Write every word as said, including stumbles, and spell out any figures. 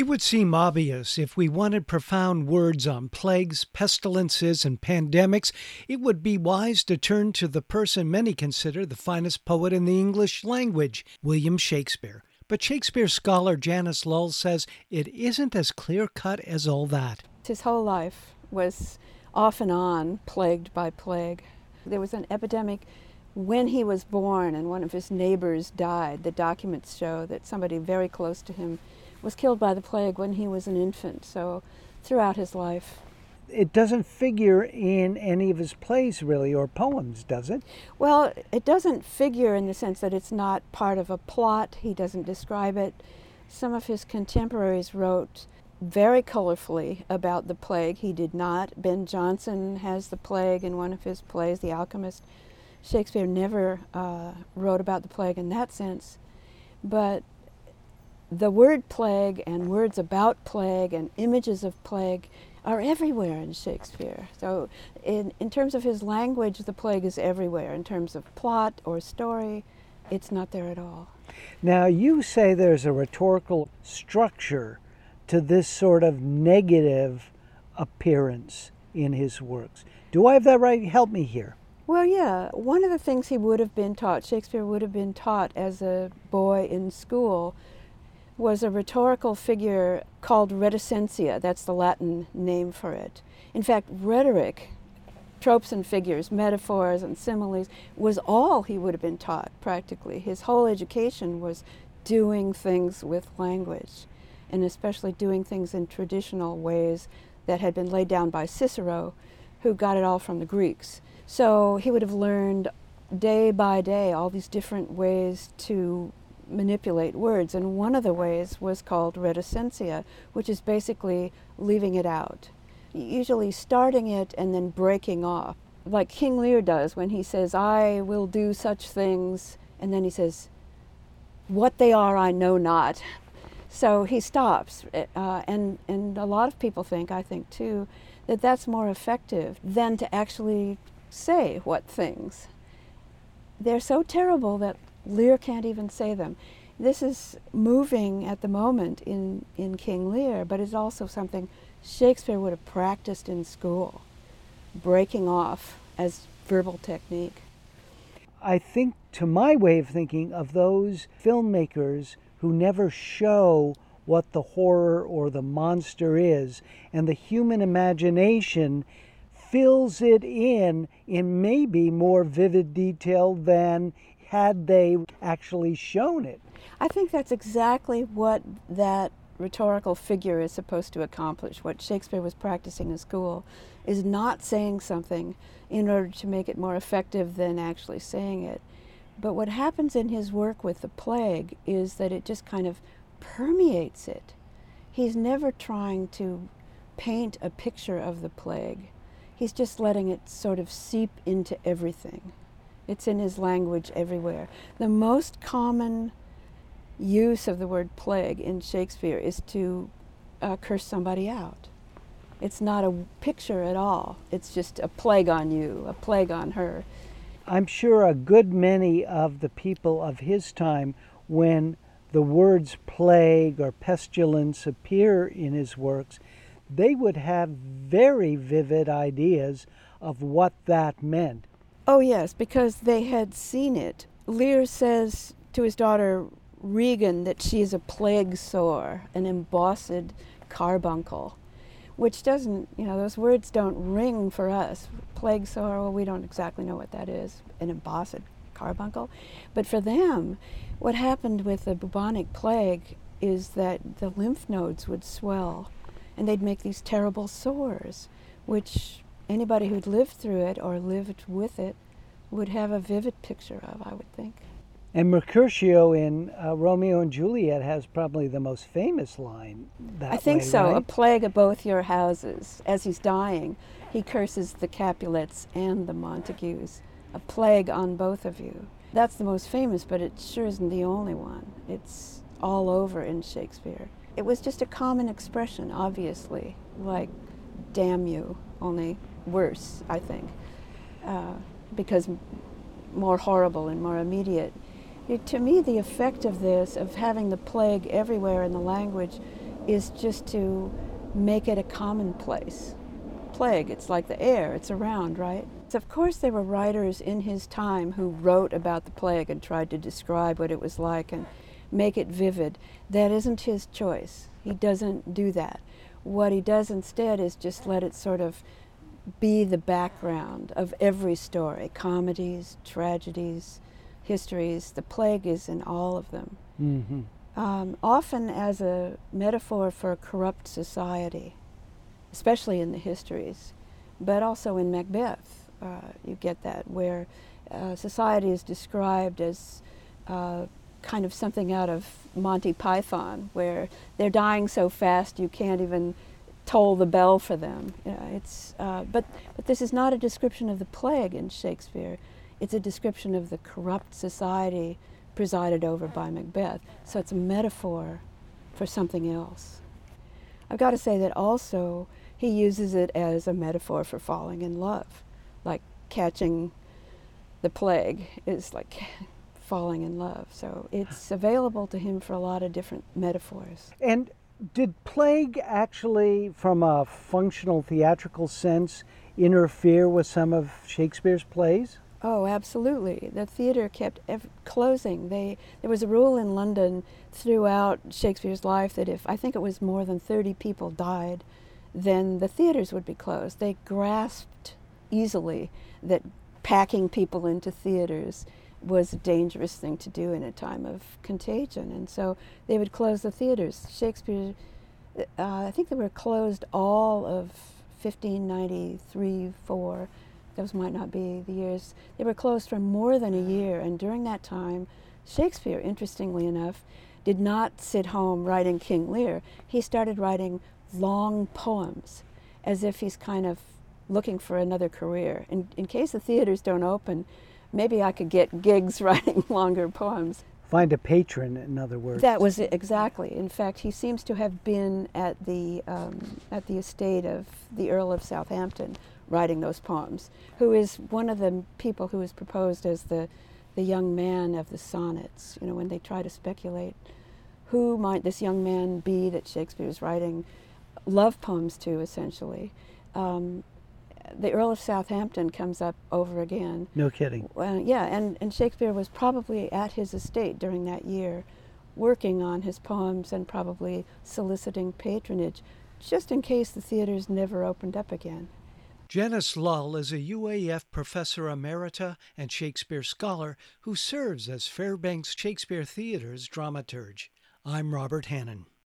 It would seem obvious if we wanted profound words on plagues, pestilences, and pandemics, it would be wise to turn to the person many consider the finest poet in the English language, William Shakespeare. But Shakespeare scholar Janice Lull says it isn't as clear-cut as all that. His whole life was off and on plagued by plague. There was an epidemic when he was born and one of his neighbors died. The documents show that somebody very close to him was killed by the plague when he was an infant, so throughout his life. It doesn't figure in any of his plays, really, or poems, does it? Well, it doesn't figure in the sense that it's not part of a plot. He doesn't describe it. Some of his contemporaries wrote very colorfully about the plague. He did not. Ben Jonson has the plague in one of his plays, The Alchemist. Shakespeare never uh, wrote about the plague in that sense, but the word plague and words about plague and images of plague are everywhere in Shakespeare. So in, in terms of his language, the plague is everywhere. In terms of plot or story, it's not there at all. Now, you say there's a rhetorical structure to this sort of negative appearance in his works. Do I have that right? Help me here. Well, yeah. One of the things he would have been taught, Shakespeare would have been taught as a boy in school, was a rhetorical figure called reticentia. That's the Latin name for it. In fact, rhetoric, tropes and figures, metaphors and similes, was all he would have been taught, practically. His whole education was doing things with language, and especially doing things in traditional ways that had been laid down by Cicero, who got it all from the Greeks. So he would have learned day by day all these different ways to manipulate words, and one of the ways was called reticentia, which is basically leaving it out, usually starting it and then breaking off, like King Lear does when he says, "I will do such things," and then he says, "What they are I know not." So he stops, uh, and, and a lot of people think, I think too, that that's more effective than to actually say what things. They're so terrible that Lear can't even say them. This is moving at the moment in, in King Lear, but it's also something Shakespeare would have practiced in school, breaking off as verbal technique. I think, to my way of thinking, of those filmmakers who never show what the horror or the monster is, and the human imagination fills it in in maybe more vivid detail than had they actually shown it. I think that's exactly what that rhetorical figure is supposed to accomplish. What Shakespeare was practicing in school is not saying something in order to make it more effective than actually saying it. But what happens in his work with the plague is that it just kind of permeates it. He's never trying to paint a picture of the plague. He's just letting it sort of seep into everything. It's in his language everywhere. The most common use of the word plague in Shakespeare is to uh, curse somebody out. It's not a picture at all. It's just a plague on you, a plague on her. I'm sure a good many of the people of his time, when the words plague or pestilence appear in his works, they would have very vivid ideas of what that meant. Oh yes, because they had seen it. Lear says to his daughter Regan that she is a plague sore, an embossed carbuncle, which doesn't, you know, those words don't ring for us. Plague sore, well, we don't exactly know what that is, an embossed carbuncle. But for them, what happened with the bubonic plague is that the lymph nodes would swell, and they'd make these terrible sores, which anybody who'd lived through it or lived with it would have a vivid picture of, I would think. And Mercutio in uh, Romeo and Juliet has probably the most famous line that I think way, so. right? A plague of both your houses. As he's dying, he curses the Capulets and the Montagues. A plague on both of you. That's the most famous, but it sure isn't the only one. It's all over in Shakespeare. It was just a common expression, obviously, like damn you, only worse, I think, uh, because more horrible and more immediate. It, to me, the effect of this, of having the plague everywhere in the language, is just to make it a commonplace. Plague, it's like the air, it's around, right? So of course there were writers in his time who wrote about the plague and tried to describe what it was like and make it vivid. That isn't his choice. He doesn't do that. What he does instead is just let it sort of be the background of every story, comedies, tragedies, histories. The plague is in all of them. Mm-hmm. Um, often as a metaphor for a corrupt society, especially in the histories, but also in Macbeth, uh, you get that, where uh, society is described as uh, kind of something out of Monty Python, where they're dying so fast you can't even toll the bell for them. You know, it's, uh, but, but this is not a description of the plague in Shakespeare. It's a description of the corrupt society presided over by Macbeth. So it's a metaphor for something else. I've got to say that also he uses it as a metaphor for falling in love, like catching the plague is like falling in love. So it's available to him for a lot of different metaphors. And did plague actually, from a functional theatrical sense, interfere with some of Shakespeare's plays? Oh, absolutely. The theater kept ev- closing. They, there was a rule in London throughout Shakespeare's life that if, I think it was more than thirty people died, then the theaters would be closed. They grasped easily that packing people into theaters was a dangerous thing to do in a time of contagion, and so they would close the theaters. Shakespeare, uh, I think they were closed all of fifteen ninety-three, four. Those might not be the years. They were closed for more than a year, and during that time, Shakespeare, interestingly enough, did not sit home writing King Lear. He started writing long poems, as if he's kind of looking for another career. In, in case the theaters don't open, maybe I could get gigs writing longer poems. Find a patron, in other words. That was it, exactly. In fact, he seems to have been at the um, at the estate of the Earl of Southampton writing those poems, who is one of the people who is proposed as the, the young man of the sonnets. You know, when they try to speculate who might this young man be that Shakespeare's writing love poems to, essentially. Um, the Earl of Southampton comes up over again. No kidding. Uh, yeah, and, and Shakespeare was probably at his estate during that year, working on his poems and probably soliciting patronage, just in case the theaters never opened up again. Janice Lull is a U A F professor emerita and Shakespeare scholar who serves as Fairbanks Shakespeare Theater's dramaturge. I'm Robert Hannon.